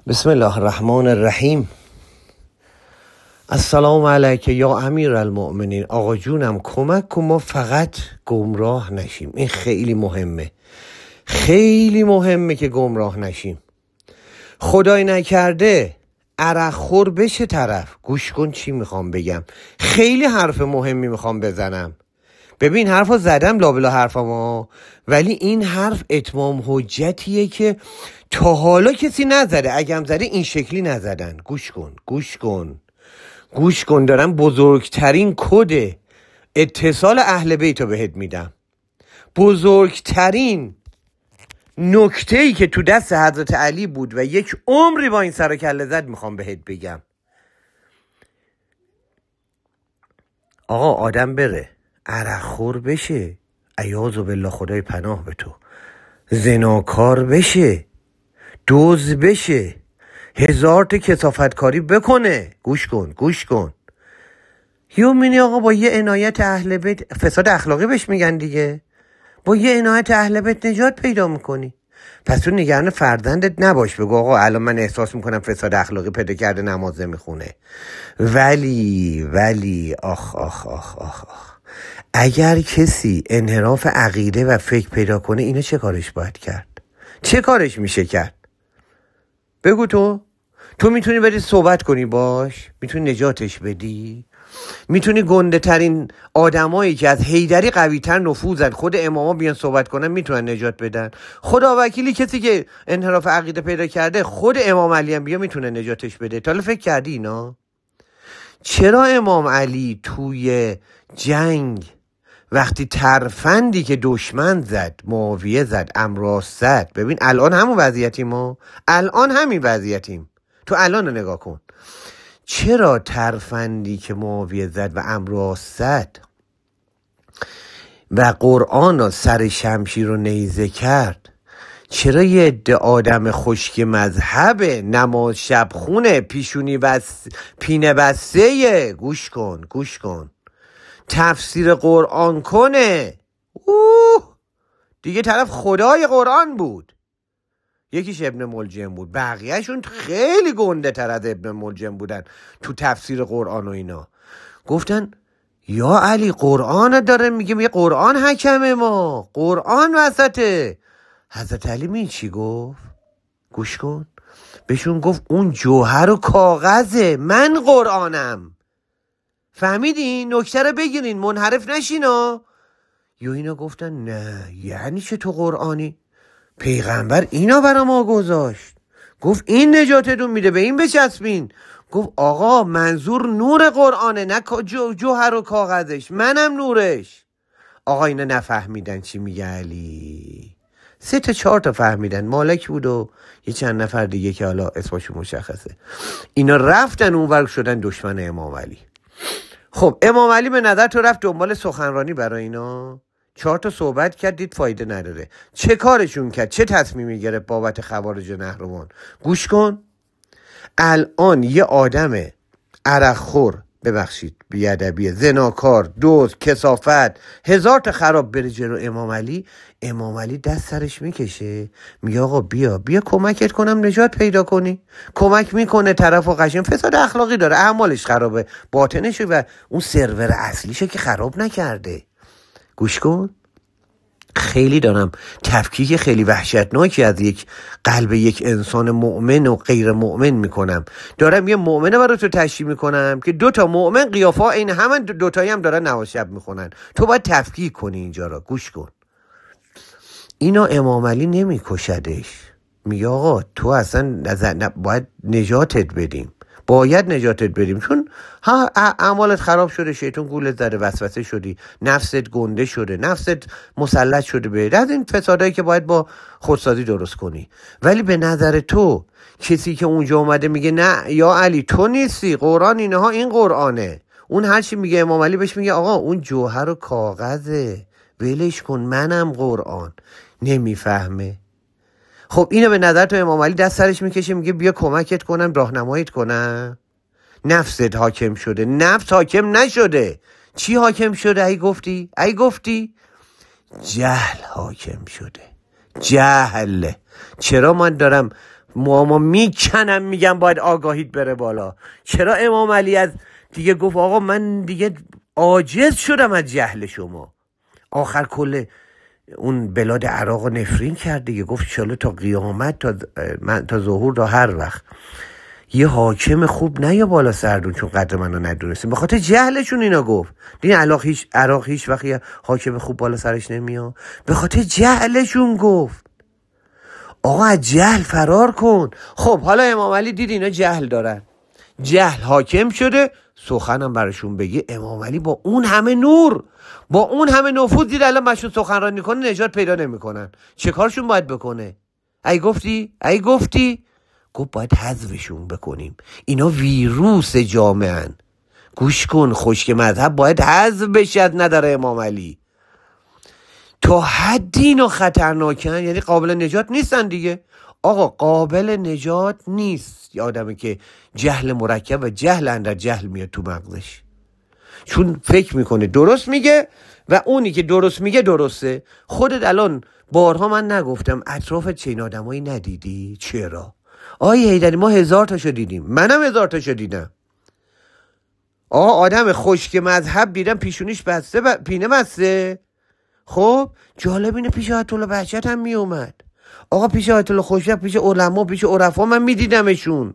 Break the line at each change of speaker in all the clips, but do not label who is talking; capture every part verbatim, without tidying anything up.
بسم الله الرحمن الرحیم. السلام علیک یا امیر المؤمنین. آقا جونم کمک کن ما فقط گمراه نشیم. این خیلی مهمه، خیلی مهمه که گمراه نشیم. خدای نکرده عرق خور بشه طرف. گوش کن چی میخوام بگم، خیلی حرف مهمی میخوام بزنم. ببین حرفا زدم لابلا حرفمو، ولی این حرف اتمام حجتیه که تا حالا کسی نزده. اگه هم زده این شکلی نزدن. گوش کن گوش کن گوش کن دارم بزرگترین کد اتصال اهل بیت رو بهت میدم. بزرگترین نکته‌ای که تو دست حضرت علی بود و یک عمری با این سر و کله زد میخوام بهت بگم. آقا آدم بره عرق خور بشه، عیاذ بالله خدای پناه به تو، زناکار بشه، دزد بشه، هزار تا کثافتکاری بکنه. گوش کن گوش کن یومینی آقا با یه عنایت اهل بیت، فساد اخلاقی بهش میگن دیگه، با یه عنایت اهل بیت نجات پیدا میکنی. پس تو نگران فرزندت نباش، بگو آقا الان من احساس میکنم فساد اخلاقی پیدا کرده نماز نمیخونه. ولی ولی آخ آخ آخ آخ آخ اگر کسی انحراف عقیده و فکر پیدا کنه، اینو چه کارش باید کرد؟ چه کارش میشه کرد؟ بگو تو تو میتونی بری صحبت کنی باش، میتونی نجاتش بدی، میتونی گنده ترین آدمایی که از حیدری قوی تر نفوذن، خود اماما بیان صحبت کنن، میتونن نجات بدن. خدا وکیلی کسی که انحراف عقیده پیدا کرده، خود امام علی هم بیا میتونه نجاتش بده. تا حالا فکر کردی اینا؟ چرا امام علی توی جنگ وقتی ترفندی که دشمن زد، معاویه زد، امراس زد، ببین الان همون وضعیتیم ما، الان همین وضعیتیم، تو الان رو نگاه کن. چرا ترفندی که معاویه زد و امراس زد و قرآن را سر شمشیر رو نیزه کرد، چرا یه عده آدم خشک مذهب، نماز شب خونه، پیشونی بس پینه بسته، گوش کن گوش کن تفسیر قرآن کنه، اوه دیگه طرف خدای قرآن بود، یکیش ابن ملجم بود، بقیهشون خیلی گنده تر از ابن ملجم بودن تو تفسیر قرآن و اینا. گفتن یا علی قرآن داره میگه، یه قرآن حکمه، ما قرآن وسطه. حضرت علی می چی گفت؟ گوش کن بهشون گفت اون جوهر و کاغذه، من قرآنم. فهمیدین؟ نکته رو بگیرین، منحرف نشینا. یا اینا گفتن نه یعنی چه تو قرآنی؟ پیغمبر اینا برا ما گذاشت، گفت این نجاتتون میده، به این بچسبین. گفت آقا منظور نور قرآنه، نه جو جوهر و کاغذش، منم نورش. آقا اینا نفهمیدن چی میگه علی. سه تا چهار تا فهمیدن، مالک بود و یه چند نفر دیگه که حالا اسمشون مشخصه. اینا رفتن اونور شدن دشمن امام علی. خب امام علی به نظر تو رفت دنبال سخنرانی برای اینا، چهار تا صحبت کرد، دید فایده نداره. چه کارشون کرد؟ چه تصمیمی گرفت بابت خوارج و نهروان؟ گوش کن. الان یه آدم عرق خور، ببخشید بیادبیه، زناکار، دزد، کثافت، هزار تا خراب بره جلو امام علی، امام علی دست سرش میکشه، میگه آقا بیا بیا کمکت کنم نجات پیدا کنی. کمک میکنه، طرف و قشنگ فساد اخلاقی داره، اعمالش خرابه، باطنشه و اون سرور اصلیشه که خراب نکرده. گوش کن. خیلی دارم تفکیک خیلی وحشتناکی از یک قلب یک انسان مؤمن و غیر مؤمن میکنم. دارم یه مؤمنه برای تو تشریح میکنم که دو تا مؤمن قیافه این همه دوتایی هم دارن نماز شب میخونن. تو باید تفکیک کنی اینجا را. گوش کن. اینا امام علی نمیکشدش، میگه آقا تو اصلا باید نجاتت بدیم، باید نجاتت بدیم، چون ها اعمالت خراب شده، شیطان گولت زده، وسوسه شدی، نفست گنده شده، نفست مسلط شده به از این فسادایی که باید با خودسازی درست کنی. ولی به نظر تو کسی که اونجا اومده میگه نه یا علی تو نیستی، قرآن اینها، این قرآنه، اون هر چی میگه امام علی بهش میگه آقا اون جوهر و کاغذه، ولش کن، منم قرآن. نمیفهمه. خب اینو به نظر تو امام علی دست سرش میکشه، میگه بیا کمکت کنم، راهنماییت کنم. نفست حاکم شده، نفس حاکم نشده. چی حاکم شده؟ ای گفتی؟ ای گفتی؟ جهل حاکم شده. جهل. چرا من دارم موامو میکنم میگم باید آگاهیت بره بالا. چرا امام علی از دیگه گفت آقا من دیگه عاجز شدم از جهل شما. آخر کل اون بلاد عراق رو نفرین کرد دیگه، گفت چاله تا قیامت تا من تا ظهور تا هر وقت یه حاکم خوب نه یا بالا سردون چون قدر منو ندونستیم. به خاطر جهلشون اینا گفت. دیگه عراق هیچ عراق هیچ وقت یه حاکم خوب بالا سرش نمیاد، به خاطر جهلشون گفت آقا از جهل فرار کن. خب حالا امام علی دید اینا جهل دارن، جهل حاکم شده، سخنم براشون بگه. امام علی با اون همه نور، با اون همه نفوذ دید الان مشون سخنرانی کنه نجات پیدا نمیکنن، چه کارشون باید بکنه؟ ای گفتی ای گفتی گفت باید حذفشون بکنیم، اینا ویروس جامعهن. گوش کن، خشک مذهب باید حذف بشد، نداره امام علی. تا حدی اینا خطرناکن، یعنی قابل نجات نیستن دیگه. آقا قابل نجات نیست یه آدمی که جهل مرکب و جهل اندر جهل میاد تو مغزش، چون فکر میکنه درست میگه و اونی که درست میگه درسته. خودت الان بارها من نگفتم اطرافت چین آدمایی ندیدی؟ چرا؟ آیه حیدری ما هزار تاشو دیدیم، منم هزار تاشو دیدم. آقا آدم خشک مذهب دیدم پیشونیش بسته ب... پینه بسته. خب جالب اینه پیش آیت الله بهجت هم میومد. آقا پیش آیت الله خوشبخت، پیش علما، پیش عرفا من میدیدمشون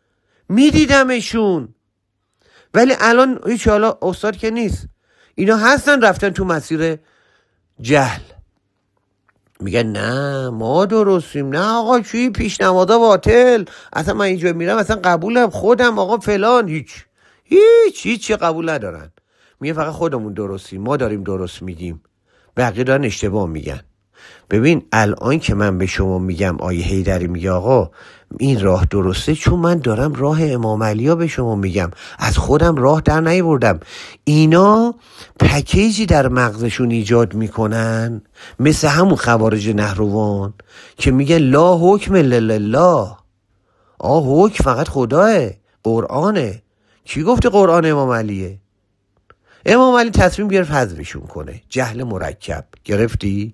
میدیدمشون ولی الان هیچ، حالا استاد که نیست، اینا هستن رفتن تو مسیر جهل. میگن نه ما درستیم، نه آقا چی پیشنهادا باطل، اصلا من اینجا میرم اصلا قبولم خودم آقا فلان، هیچ هیچ هیچ قبول ندارن. میگه فقط خودمون درستیم، ما داریم درست میگیم، بقیه دارن اشتباه میگن. ببین الان که من به شما میگم آیه حیدری میگه آقا این راه درسته، چون من دارم راه امام علی ها به شما میگم، از خودم راه در نیاوردم. اینا پکیجی در مغزشون ایجاد میکنن مثل همون خوارج نهروان که میگه لا حکم الا لله. آه حکم فقط خداه، قرآنه. کی گفته قرآن امام علیه؟ امام علی تصمیم گرفت حذفشون کنه. جهل مرکب گرفتی؟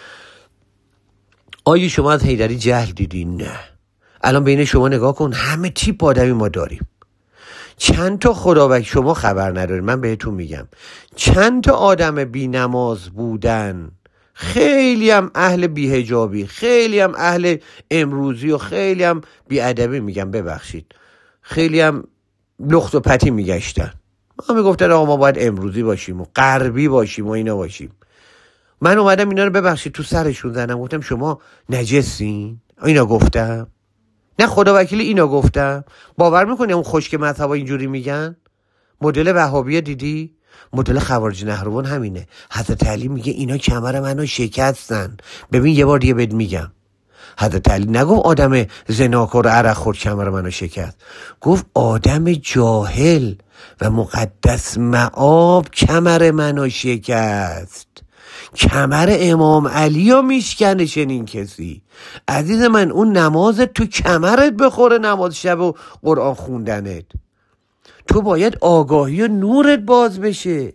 آیا شما از حیدری جهل دیدین؟ نه. الان بین شما نگاه کن، همه تیپ آدمی ما داریم. چند تا خداوند شما خبر ندارید، من بهتون میگم چند تا آدم بی نماز بودن، خیلی هم اهل بی حجابی، خیلی هم اهل امروزی و خیلی هم بی ادبی، میگم ببخشید، خیلی هم لخت و پتی میگشتن. ما میگفتن آقا ما باید امروزی باشیم و غربی باشیم و اینا باشیم. من اومدم اینا رو ببخشید تو سرشون زنم، گفتم شما نجسین؟ اینا گفتم، نه خدا وکیلی اینا گفتم. باور میکنی اون خشک مذهبا اینجوری میگن؟ مدل وهابیه دیدی؟ مدل خوارج نهروان همینه. حضرت علی میگه اینا کمر منو شکستن. ببین یه بار دیگه بهت میگم، حضرت علی نگفت آدم زناکار عرق خورد کمر منو شکست، گفت آدم جاهل و مقدس مآب کمر منو شکست. کمر امام علی رو میشکنه چنین کسی. عزیز من اون نمازت تو کمرت بخوره، نماز شب و قرآن خوندنت. تو باید آگاهی و نورت باز بشه،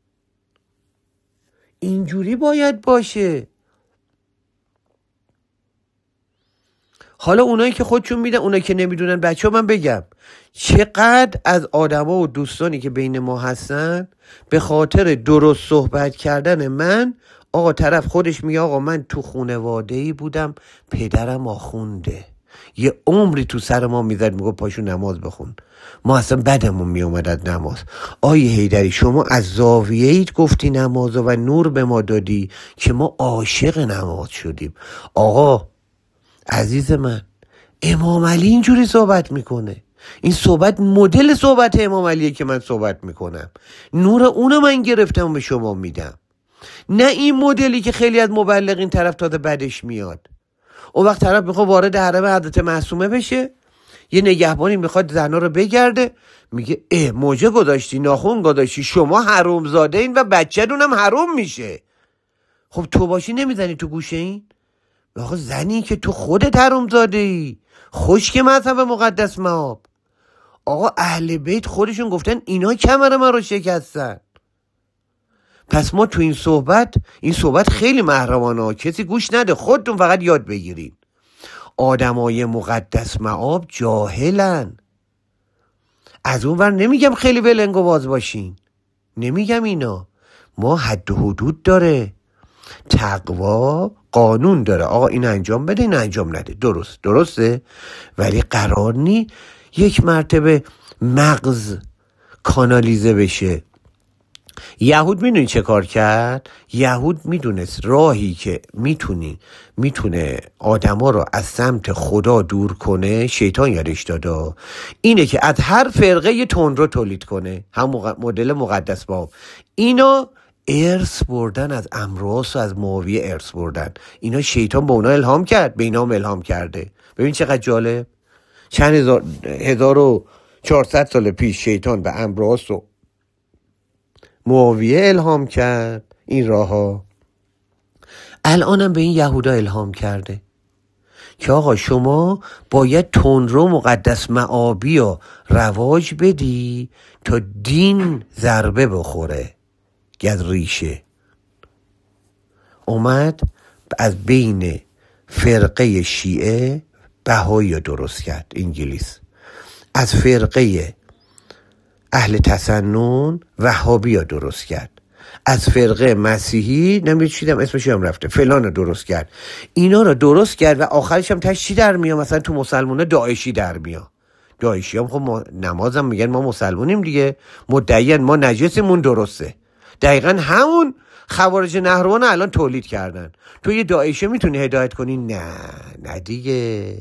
اینجوری باید باشه. حالا اونایی که خودشون میدن، اونایی که نمیدونن، بچه ها من بگم چقدر از آدما و دوستانی که بین ما هستن به خاطر درست صحبت کردن من، آقا طرف خودش میگه آقا من تو خانواده‌ای بودم پدرم آخونده، یه عمری تو سر ما میزد میگه پاشو نماز بخون، ما اصلا بدمون میومد از نماز. آیه حیدری شما از زاویه‌ایت گفتی نماز و نور به ما دادی که ما عاشق نماز شدیم. آقا عزیز من، امام علی اینجوری صحبت میکنه. این صحبت مدل صحبت امام علیه که من صحبت میکنم. نور اونو من گرفتم و به شما میدم، نه این مدلی که خیلی از مبلغین طرف تازه بدش میاد. اون وقت طرف میخواد وارد حرم حضرت معصومه بشه، یه نگهبانی میخواد زنا رو بگرده، میگه اه موجه گذاشتی، ناخون گذاشتی، شما حروم زاده این و بچه دونم حروم میشه. خب تو باشی نمیزنی تو گوشه این؟ آقا زنی که تو خودت حروم زاده ای، خشک مذهب مقدس مآب. آقا اهل بیت خودشون گفتن اینا کمر من رو شکستن. پس ما تو این صحبت، این صحبت خیلی محرمانه، کسی گوش نده، خودتون فقط یاد بگیرین. آدمای مقدس مآب جاهلن. از اون ور نمیگم خیلی ولنگ و باز باشین، نمیگم اینا، ما حد و حدود داره، تقوا قانون داره، آقا این انجام بده این انجام نده، درست درسته، ولی قرار نی یک مرتبه مغز کانالیزه بشه. یهود میدونی چه کار کرد؟ یهود میدونست راهی که میتونی میتونه آدما رو از سمت خدا دور کنه، شیطان یادش داده، اینه که از هر فرقه یه تندرو تولید کنه، هم مدل مقدس باب. اینا ارث بردن از امراس و از معاویه، ارث بردن اینا، شیطان به اونا الهام کرد، به اینا هم الهام کرده. ببین چقدر جالب، چند هزار هزار و چهارصد سال پیش شیطان به امراس و معاویه الهام کرد این راه ها، الانم به این یهودا الهام کرده که آقا شما باید تندرو مقدس مآبی رو رواج بدی تا دین ضربه بخوره از ریشه. اومد از بین فرقه شیعه بهایی رو درست کرد، انگلیس، از فرقه اهل تسنن وهابی ها درست کرد، از فرقه مسیحی نمیدونم اسمش هم رفته فلان رو درست کرد، اینا رو درست کرد و آخرش هم تاش چی در میاد؟ مثلا تو مسلمونا داعشی در میاد. داعشی هم خب ما نمازم میگن ما مسلمونیم دیگه، مدعیان ما نجسمون درسته، دقیقا همون خوارج نهروان الان تولید کردن. تو یه داعشی میتونی هدایت کنی؟ نه نه دیگه.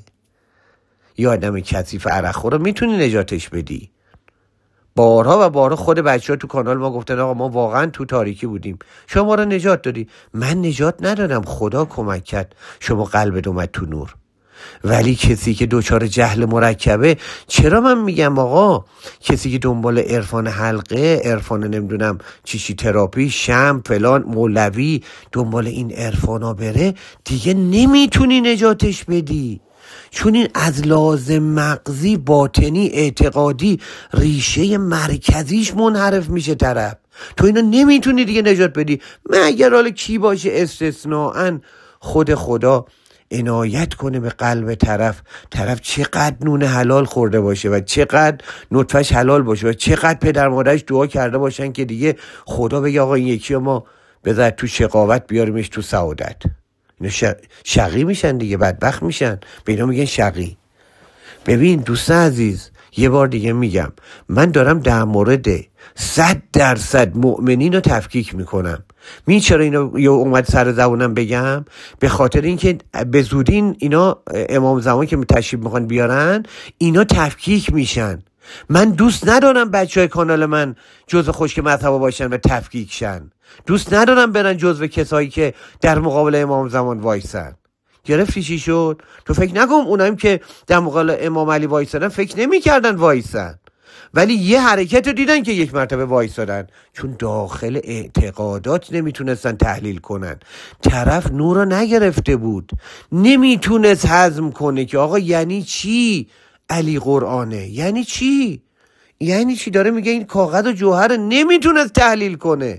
یه آدم کثیف عرقخور رو میتونی نجاتش بدی؟ بارها و بارها خود بچه ها تو کانال ما گفتن آقا ما واقعا تو تاریکی بودیم، شما رو نجات دادی. من نجات ندادم، خدا کمک کرد شما قلبت اومد تو نور. ولی کسی که دوچار جهل مرکبه، چرا من میگم آقا کسی که دنبال عرفان حلقه، عرفان نمیدونم چیشی تراپی، شم فلان مولوی، دنبال این عرفانا بره دیگه نمیتونی نجاتش بدی، چون این از لازم مغزی باطنی اعتقادی ریشه مرکزیش منحرف میشه طرف. تو اینو نمیتونی دیگه نجات بدی، مگر حالا کی باشه استثناءً خود خدا عنایت کنه به قلب طرف، طرف چقدر نون حلال خورده باشه و چقدر نطفش حلال باشه و چقدر پدر مادرش دعا کرده باشن که دیگه خدا بگه آقا این یکی ما بذار تو شقاوت بیاریمش تو سعادت. اینا شقی میشن دیگه، بدبخت میشن، به اینا میگن شقی. ببین دوست عزیز، یه بار دیگه میگم، من دارم در مورد صد درصد مؤمنین رو تفکیک میکنم. می چرا اینو یا اومد سر زبونم بگم؟ به خاطر اینکه به زودین اینا امام زمان که تشریف میخوان بیارن اینا تفکیک میشن. من دوست ندارم بچه های کانال من جزو خشک مذهبا باشن و تفکیک شن. دوست ندارم برن جزو کسایی که در مقابل امام زمان وایسن. گرفتی چی شد؟ تو فکر نکن اوناییم که در مقابل امام علی وایسادن فکر نمی کردن وایسن، ولی یه حرکت رو دیدن که یک مرتبه وایسادن، چون داخل اعتقادات نمیتونستن تحلیل کنن. طرف نور رو نگرفته بود، نمیتونست هضم کنه که آقا یعنی چی علی قرآنه، یعنی چی، یعنی چی داره میگه این کاغذ و جوهر، نمیتونست تحلیل کنه.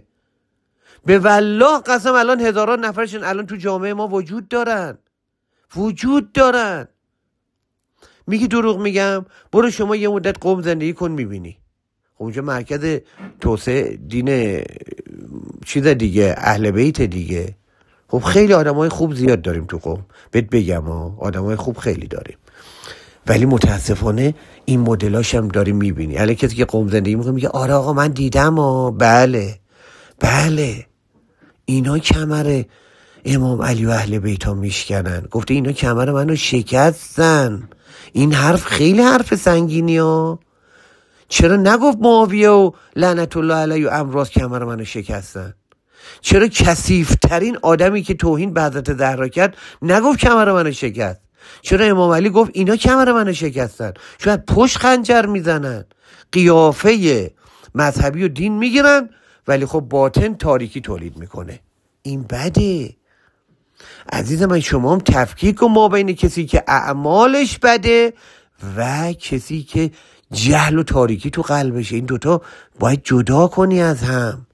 به والله قسم الان هزاران نفرشون الان تو جامعه ما وجود دارن، وجود دارن. میگی دروغ میگم؟ برو شما یه مدت قم زندگی کن میبینی، اونجا مرکز توسعه دین چیز دیگه، اهل بیت دیگه. خب خیلی آدمای خوب زیاد داریم تو قم، بهت بگم ها، آدمای خوب خیلی داریم، ولی متاسفانه این مدلاش هم داریم میبینی. الان کسی که قم زندگی میکنه میگه آره آقا من دیدم ها، بله بله اینا کمر امام علی و اهل بیت ها میشکنن. گفته اینا کمر منو شکستن. این حرف خیلی حرف سنگینی ها. چرا نگفت معاویه و لعنت الله علیه و امراض کمر منو شکستن؟ چرا کثیف‌ترین آدمی که توهین به حضرت زهرا کرد نگفت کمر منو شکست؟ چرا امام علی گفت اینا کمر منو شکستن؟ شاید پشت خنجر میزنن، قیافه مذهبی و دین میگیرن، ولی خب باطن تاریکی تولید میکنه. این بده عزیز من. شما هم تفکیک کن ما بین کسی که اعمالش بده و کسی که جهل و تاریکی تو قلبشه. این دوتا باید جدا کنی از هم.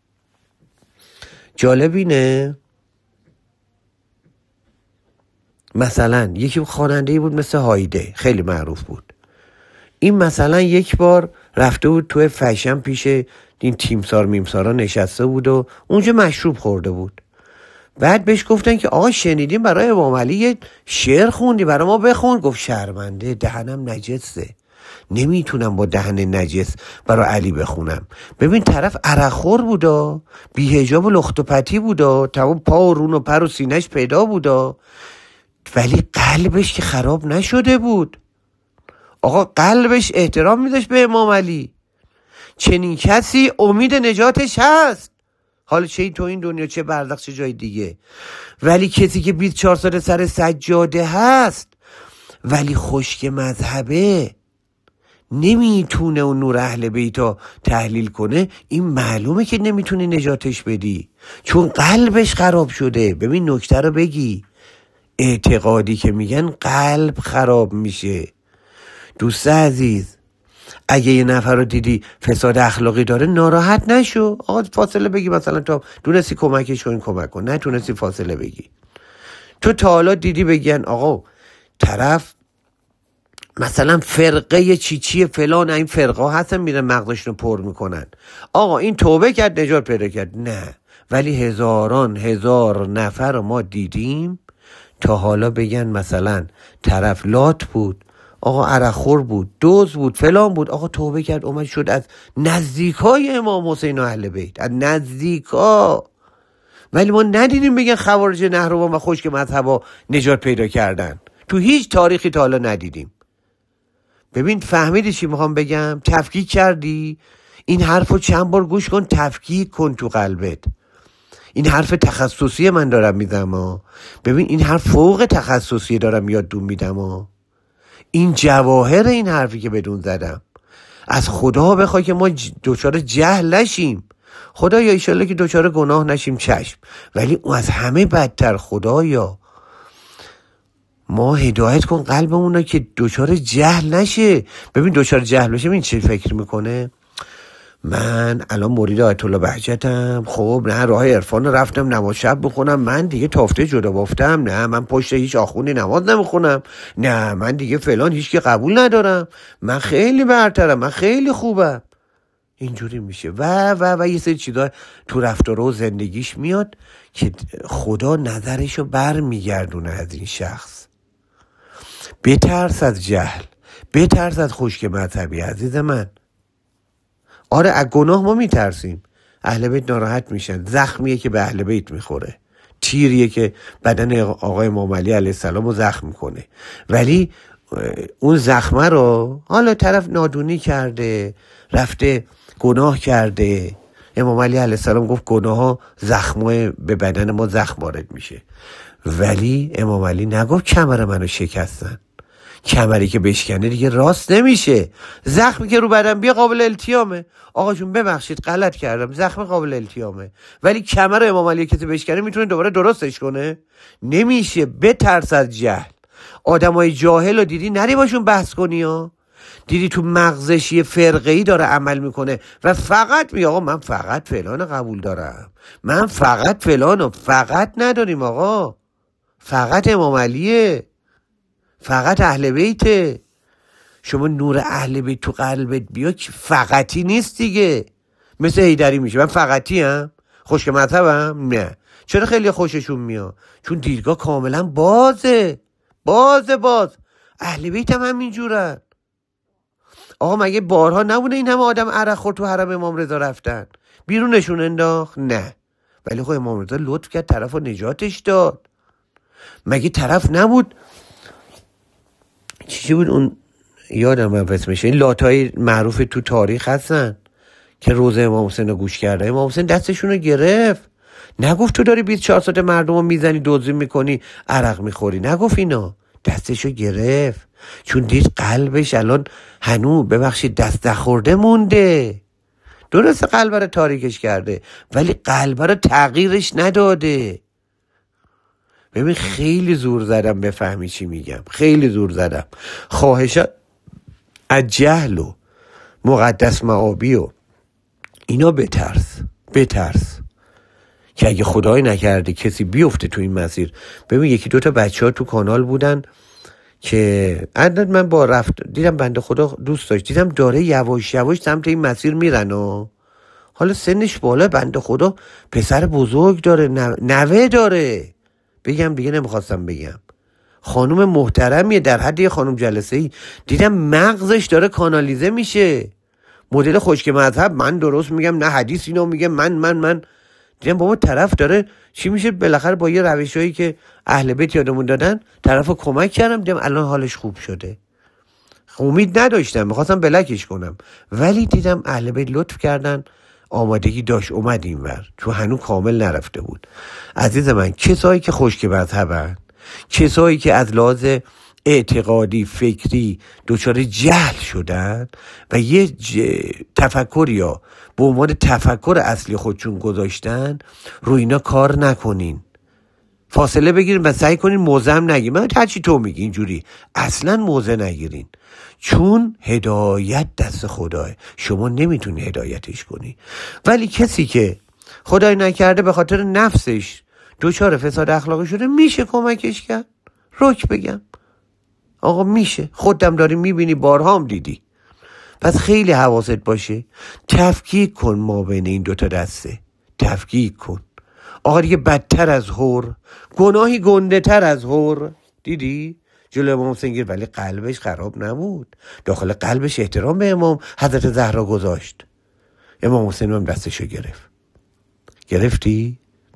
جالب اینه مثلا یکی خواننده‌ای بود مثل هایده، خیلی معروف بود. این مثلا یک بار رفته بود توی فشن پیش این تیمسار میمسارا نشسته بود و اونجا مشروب خورده بود. بعد بهش گفتن که آقا شنیدیم برای امام علی یه شعر خوندی، برای ما بخون. گفت شرمنده، دهنم نجسه، نمیتونم با دهن نجس برای علی بخونم. ببین طرف عرقخور بودا، بی‌حجاب و لخت و پتی بودا، تمام پا و رون و پر و سینه‌اش پیدا بودا، ولی قلبش که خراب نشده بود. آقا قلبش احترام میداشت به امام علی. چنین کسی امید نجاتش هست، حالا چه تو این دنیا چه برزخ چه جای دیگه. ولی کسی که بیست و چهار سال سر سجاده هست ولی خشک مذهبه، نمیتونه اون نور اهل بیتا تحلیل کنه، این معلومه که نمیتونی نجاتش بدی، چون قلبش خراب شده. ببین نکته رو بگی، اعتقادی که میگن قلب خراب میشه. دوست عزیز، اگه یه نفر رو دیدی فساد اخلاقی داره ناراحت نشو، آقا فاصله بگی، مثلا تا دونستی کمکش کن کمک کن، نه تونستی فاصله بگی. تو تا حالا دیدی بگن آقا طرف مثلا فرقه چیچی فلان، این فرقه هستن میرن مغزشون رو پر میکنن، آقا این توبه کرد نجات پیدا کرد؟ نه. ولی هزاران هزار نفر رو ما دیدیم تا حالا بگن مثلا طرف لات بود، آقا عرقخور بود، دوز بود، فلان بود، آقا توبه کرد اومد شد از نزدیکای امام حسین و اهل بیت، از نزدیکا. ولی ما ندیدیم بگن خوارج نهروان و خشک مذهبا نجات پیدا کردن، تو هیچ تاریخی تا حالا ندیدیم. ببین فهمیدی چی میخوام بگم؟ تفکیک کردی؟ این حرفو چند بار گوش کن، تفکیک کن تو قلبت. این حرف تخصصی من دارم میدم ها. ببین این حرف فوق تخصصی دارم یاد دون میدم ها. این جواهر این حرفی که بدون زدم. از خدا بخوای که ما دوچار جهل نشیم، خدایا ایشالله که دوچار گناه نشیم، چشم، ولی اون از همه بدتر خدایا ما هدایت کن قلبمون رو که دوچار جهل نشه. ببین دوچار جهل بشه این چی فکر میکنه؟ من الان مرید آیت الله بهجتم، خب نه راه عرفان رفتم نماز شب بخونم، من دیگه تافته جدا بافتم، نه من پشت هیچ آخوندی نماز نمیخونم، نه من دیگه فلان هیچ که قبول ندارم، من خیلی برترم، من خیلی خوبم. اینجوری میشه و و و یه سری چیزا تو رفتار و زندگیش میاد که خدا نظرشو بر میگردونه از این شخص. بترس از جهل، بترس از خشک مذهبی عزیز من. آره از گناه ما میترسیم، اهل بیت ناراحت میشن، زخمیه که به اهل بیت میخوره، تیریه که بدن آقای امام علی علیه السلام رو زخم میکنه، ولی اون زخمه رو حالا طرف نادونی کرده، رفته گناه کرده. امام علی علیه السلام گفت گناه ها زخمای به بدن ما زخم وارد میشه، ولی امام علی نگفت کمر منو شکستن. کمری که بشکنه دیگه راست نمیشه، زخمی که رو بدن بیا قابل التیامه، آقا جون ببخشید غلط کردم، زخم قابل التیامه، ولی کمر امام علی کسی بشکنه میتونه دوباره درستش کنه؟ نمیشه. بترس از جهل. آدمای جاهل رو دیدی نری باشون بحث کنی ها، دیدی تو مغزش یه فرقه‌ای داره عمل میکنه و فقط می آقا من فقط فلان قبول دارم، من فقط فلانو، فقط نداریم آقا، فقط امام علیه، فقط اهل بیته. شما نور اهل بیت تو قلبت بیا که فقطی نیست دیگه، مثل حیدری میشه من فقطی هم خشک مذهبم؟ نه. چرا خیلی خوششون میاد؟ چون دیدگاه کاملا بازه، بازه باز. اهل بیت هم همینجورن. آقا مگه بارها نبونه این همه آدم عرق خور تو حرم امام رضا رفتن بیرونشون انداخت؟ نه. ولی خب امام رضا لطف کرد طرف رو نجاتش داد. مگه طرف نبود چی بود اون یادم رفت میشه، این لاتای معروف تو تاریخ هستن که روزه امام حسین رو گوش کرده، امام حسین دستشون رو گرفت، نگفت تو داری بیست و چهار ساعت مردم رو میزنی دوزی میکنی عرق میخوری، نگفت اینا، دستشو گرفت چون دید قلبش الان هنو ببخشید دست نخورده مونده. درسته قلب رو تاریکش کرده ولی قلب رو تغییرش نداده. ببین خیلی زور زدم بفهمی چی میگم، خیلی زور زدم. خواهشات از جهل و مقدس معابی و اینا بترس، بترس. که اگه خدای نکرده کسی بیفته تو این مسیر. ببین یکی دوتا بچه ها تو کانال بودن که عدد من با رفت دیدم بنده خدا دوست داشت، دیدم داره یواش یواش سمت این مسیر میرن و حالا سنش بالا، بنده خدا پسر بزرگ داره، نوه داره، بگم دیگه نمیخواستم بگم، خانوم محترمیه، در حد یه خانوم جلسه ای. دیدم مغزش داره کانالیزه میشه، مدل خشک مذهب، من درست میگم نه حدیث اینو میگه، من من من دیدم بابا طرف داره چی میشه، بالاخره با یه روشایی که اهل بیت یادمون دادن طرفو کمک کردم، دیدم الان حالش خوب شده. امید نداشتم، میخواستم بلکش کنم، ولی دیدم اهل بیت لطف کردن، آمادگی داشت اومد اینور، تو هنوز کامل نرفته بود. عزیز من، کسایی که خشک مذهبن، کسایی که از لحاظ اعتقادی فکری دچار جهل شدن و یه ج... تفکر یا به عنوان تفکر اصلی خودشون گذاشتن، رو اینا کار نکنین، فاصله بگیرین و سعی کنین موضع هم نگیرین. من هرچی تو میگی اینجوری اصلا موضع نگیرین، چون هدایت دست خداه، شما نمیتونی هدایتش کنی. ولی کسی که خدای نکرده به خاطر نفسش دچار فساد اخلاقی شده، میشه کمکش کرد. روک بگم آقا میشه، خودم داری میبینی، بارها هم دیدی. پس خیلی حواست باشه، تفکیک کن ما بین این دوتا دسته، تفکیک کن. آقا دیگه بدتر از هور، گناهی گنده تر از هور. دیدی جلو امام حسین گیر، ولی قلبش خراب نبود، داخل قلبش احترام به امام حضرت زهرا گذاشت. امام حسین هم دستشو گرفت، گرفتی؟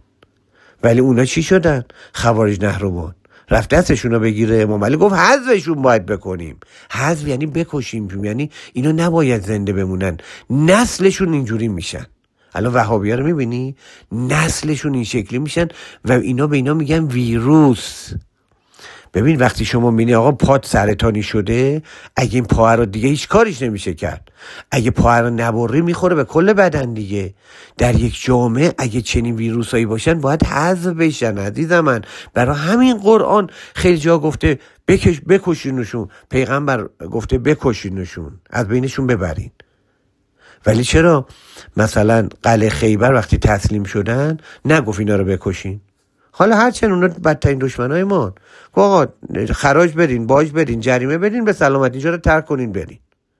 ولی اونا چی شدن؟ خوارج نهروان، رفت دستشونو بگیره. امام علی گفت حذفشون باید بکنیم. حذف یعنی بکشیم، یعنی اینا نباید زنده بمونن، نسلشون اینجوری میشن. الان وهابی‌ها رو میبینی، نسلشون این شکلی میشن و اینا به اینا میگن ویروس. ببین وقتی شما میبینی آقا پات سرطانی شده، اگه این پا رو دیگه هیچ کاریش نمیشه کرد، اگه پا رو نبری میخوره به کل بدن دیگه. در یک جامعه اگه چنین ویروسایی باشن باید حذف بشن عزیزم من. برای همین قرآن خیلی جا گفته بکش بکشینشون، پیغمبر گفته بکشینشون، از بینشون ببرین. ولی چرا مثلا قلعه خیبر وقتی تسلیم شدن نگفت اینا رو بکشین؟ حالا هرچند اونا بدترین دشمنای ما، آقا خراج بدین، باج بدین، جریمه بدین، به سلامت اینجا رو ترک کنین برین.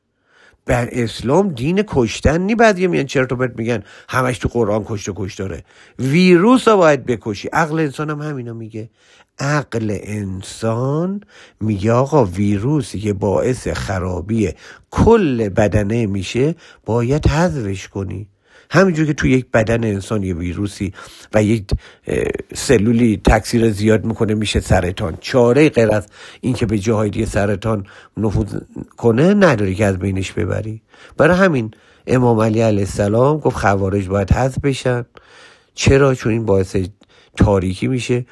بر اسلام دین کشتن نی. بعضی میان چرت و پرت میگن همش تو قرآن کشت و کش داره. ویروس رو باید بکشی. عقل انسان هم همینو میگه. عقل انسان میگه آقا ویروسی که باعث خرابی کل بدنه میشه باید حذفش کنی. همینجور که تو یک بدن انسان یه ویروسی و یک سلولی تکثیر زیاد میکنه میشه سرطان، چاره غیر از این که به جاهای دیگه سرطان نفوذ کنه نداری که از بینش ببری. برای همین امام علی علیه السلام گفت خوارج باید حذف بشن. چرا؟ چون این باعث تاریکی میشه.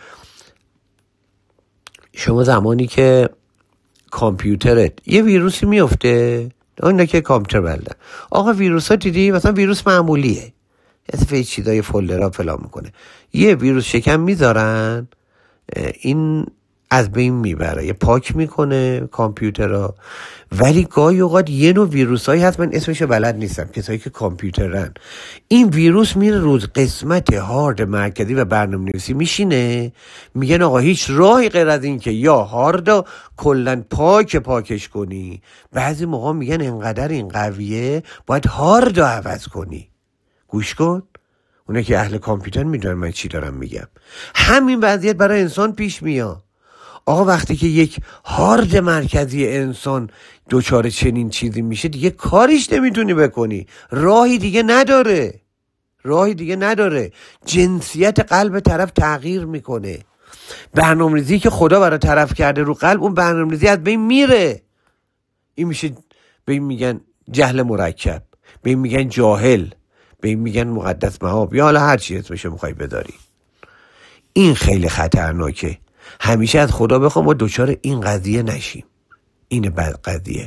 شما زمانی که کامپیوترت یه ویروسی میفته، اون که کامپیوتر بلدن، آقا ویروس ها دیدی مثلا ویروس معمولیه، یه چیزای فولدرها فلان میکنه، یه ویروس شکم میذارن این از بین میبره، یه پاک میکنه کامپیوترها. ولی گاهی اوقات یه نوع ویروس هایی هست من اسمشو بلد نیستم، کسایی که کامپیوترن، این ویروس میره روز قسمت هارد مرکزی و برنامه نویسی میشینه، میگن آقا هیچ راهی غیر از این که یا هارد کلن پاک پاکش کنی، بعضی موقع میگن انقدر این قویه باید هارد رو عوض کنی. گوش کن، اونه که اهل کامپیوتر میدونن من چی دارم میگم. همین وضعیت برای انسان پیش میاد. آقا وقتی که یک هارد مرکزی انسان دوچار چنین چیزی میشه دیگه کاریش نمیتونی بکنی، راهی دیگه نداره، راهی دیگه نداره. جنسیت قلب طرف تغییر میکنه، برنامه‌ریزی که خدا برای طرف کرده رو قلب اون برنامه‌ریزی از بین میره. این میشه به این میگن جهل مرکب، به این میگن جاهل، به این میگن مقدس مآب، یا حالا هر چی اسمشو میخوای بذاری. این خیلی خطرناکه. همیشه از خدا بخوام ما دوچار این قضیه نشیم. اینه بد قضیه.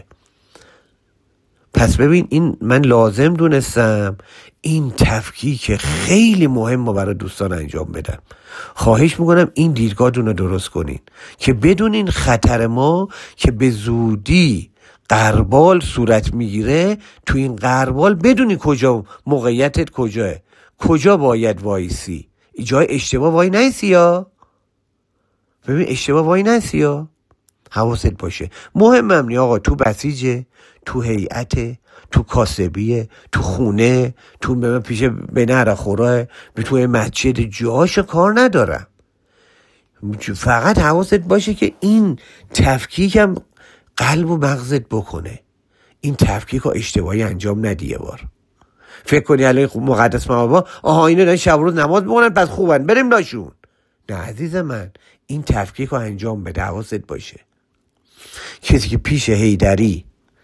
پس ببین این من لازم دونستم این تفکیک خیلی مهم ما برای دوستان انجام بدم. خواهش میکنم این دیدگاهتون رو درست کنین که بدونین خطر ما که به زودی غربال صورت میگیره. تو این غربال بدونی کجا موقعیتت کجاه، کجا باید وایسی. جای اشتباه وای نیستی یا ببین اشتباه وای نیستی یا حواست باشه. مهمم نی آقا، تو بسیجه، تو هیئته، تو کاسبیه، تو خونه، تو به من پیش به نهر خوره، به توی مسجد، جاهاشو کار ندارم. فقط حواست باشه که این تفکیکم قلب و مغزت بکنه. این تفکیک رو اشتباهی انجام ندی یه بار. فکر کنی الان مقدس مآبا آها اینو دارن شب و روز نماز میخونن پس خوبن بریم لاشون. نه عزیز من، این تفکیک رو انجام بده. حواست باشه کسی که پیش حیدری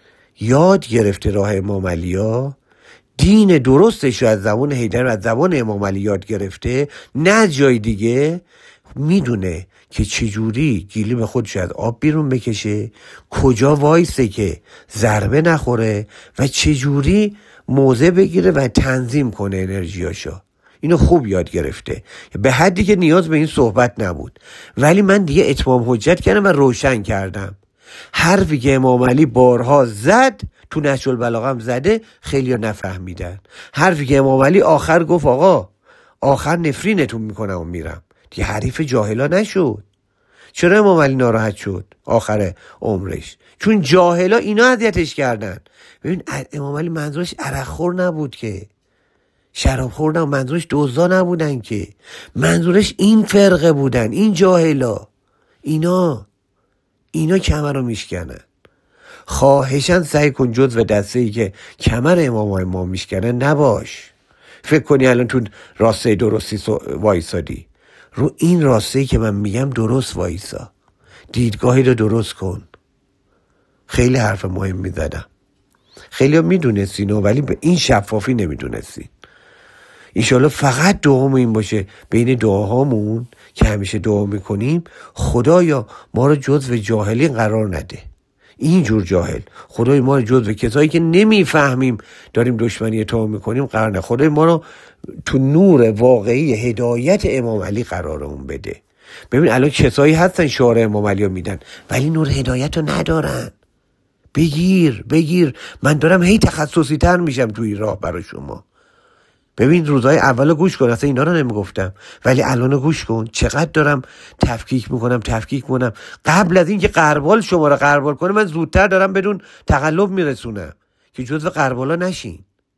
یاد گرفته راه امام علی‌ها، دین درستش رو از زبان حیدر و از زبان امام علی یاد گرفته، نه از جای دیگه، میدونه که چجوری گیلیم خودش از آب بیرون بکشه، کجا وایسه که ضربه نخوره و چجوری موضع بگیره و تنظیم کنه انرژیاشو. اینو خوب یاد گرفته به حدی که نیاز به این صحبت نبود. ولی من دیگه اتمام حجت کردم و روشن کردم. حرفی که امام علی بارها زد تو نهج البلاغه هم زده، خیلی ها نفهمیدن. حرفی که امام علی آخر گفت آقا آخر نفرینتون میکنم و میرم، دیگه حریف جاهلا نشد. چرا امام علی ناراحت شد آخر عمرش؟ چون جاهلا اینا اذیتش کردن. ببین امام علی منظورش عرق خور نبود که، شراب خور نبود، منظورش دزدا نبودن که، منظورش این فرقه بودن، این جاهلا، اینا اینا کمر رو میشکنن. خواهشن سعی کن جزو دسته ای که کمر امام های ما میشکنن نباش. فکر کنی الان تو راسته درستی وایسادی، رو این راسته ای که من میگم درست وایسا، دیدگاهی رو درست کن. خیلی حرف مهم میزدم، خیلی ها میدونستین ولی به این شفافی نمیدونستین. ایشالا فقط دعامون این باشه بین دعاهامون که همیشه دعا میکنیم، خدایا ما رو جزو جاهلین قرار نده. اینجور جاهل خدای ما رو جزو کسایی که نمیفهمیم داریم دشمنی تو میکنیم قرار نده. خدای ما رو تو نور واقعی هدایت امام علی قرارمون بده. ببین الان کسایی هستن شعار امام علی رو میدن ولی نور هدایت رو ندارن. بگیر بگیر، من دارم هی تخصصی تر میشم توی راه برای شما. ببین روزهای اولو گوش کن، اصلا اینا رو نمیگفتم ولی الانو گوش کن، چقدر دارم تفکیک میکنم تفکیک میکنم. قبل از این که قربال شما رو قربال کنه من زودتر دارم بدون تقلب میرسونم که جزو قربالا نشین.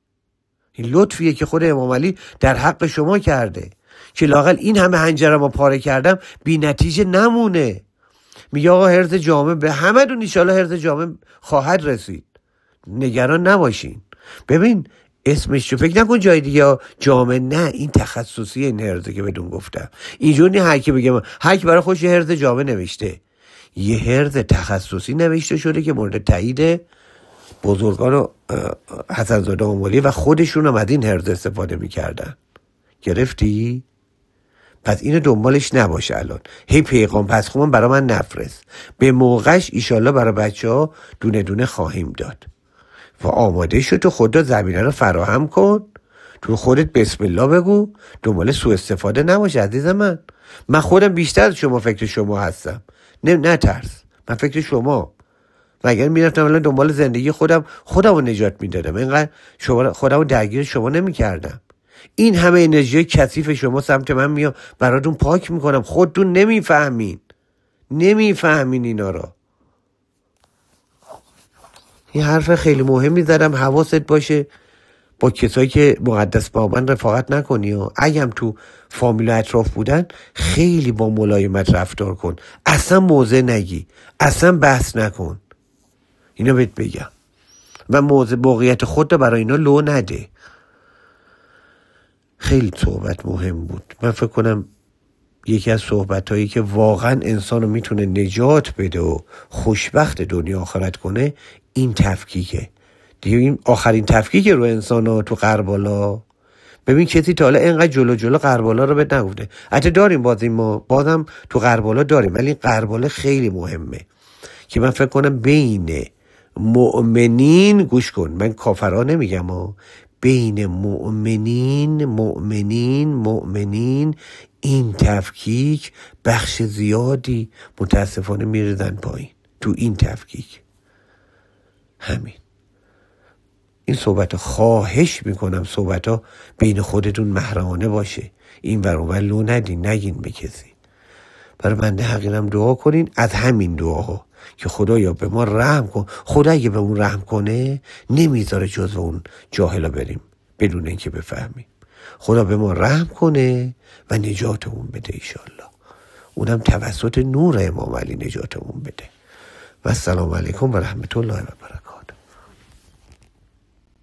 این لطفیه که خود امام علی در حق شما کرده که لااقل این همه حنجره ما پاره کردم بی نتیجه نمونه. میگه آقا حرز جامعه به همه دون ایشالا حرز جامعه خواهد رسید، نگران نباشین. ببین اسمش رو فکر نکن جای دیگه جامعه، نه این تخصصی این هرزه که بدون گفتم. اینجور نی هر کی بگه هر کی برای خوش یه هرز جامعه نوشته، یه هرز تخصصی نوشته شده که مورد تایید بزرگان حسن زاده آملی و خودشون هم از این هرز استفاده میکردن. گرفتی؟ پس اینو دنبالش نباشه الان هی پیغام پس خوبم برای من نفرست. به موقعش ایشالله برای بچه ها دونه دونه خواهیم داد و آماده شد. تو خودت زمینه رو فراهم کن، تو خودت بسم الله بگو، دنبال سوء استفاده نباشه عزیز من. من خودم بیشتر از شما فکر شما هستم، نه نه ترس، من فکر شما. و اگر میرفتم الان دنبال زندگی خودم خودم رو نجات میدادم، اینقدر شما خودم رو درگیر شما نمیکردم. این همه انرژی کثیف شما سمت من میام براتون پاک میکنم، خودتون نمیفهمین نمیفهمین اینا رو. این حرف خیلی مهمی زدم، حواست باشه با کسایی که مقدس با من رفاقت نکنی و اگم تو فامیل اطراف بودن خیلی با ملایمت رفتار کن، اصلا موضع نگی، اصلا بحث نکن. اینو بهت بگم و موضع موقعیت خود رو برای اینا لو نده. خیلی صحبت مهم بود. من فکر کنم یکی از صحبت هایی که واقعا انسان رو میتونه نجات بده و خوشبخت دنیا آخرت کنه این تفکیکه دیگه. این آخرین تفکیک رو انسان ها تو قربالا. ببین کسی تا حالا اینقدر جلو جلو قربالا رو بهت نگفته. حتی داریم بازی ما بازم تو قربالا داریم ولی قربالا خیلی مهمه که من فکر کنم بین مؤمنین، گوش کن من کافرها نمیگم ها، بین مؤمنین مؤمنین مؤمنین این تفکیک بخش زیادی متاسفانه میردن پایین تو این تفکیک. همین این صحبت خواهش میکنم صحبت ها بین خودتون محرمانه باشه، این ور اون ور لو ندین، نگین به کسی. برای بنده حقیرم دعا کنین، از همین دعاها که خدایا به ما رحم کن. خدا اگه به اون رحم کنه نمیذاره جزو اون جاهلا بریم بدون اینکه بفهمیم. خدا به ما رحم کنه و نجاتمون بده ایشالله، اونم توسط نور امام علی نجاتمون بده. و السلام علیکم و رحمت الله و برکاته.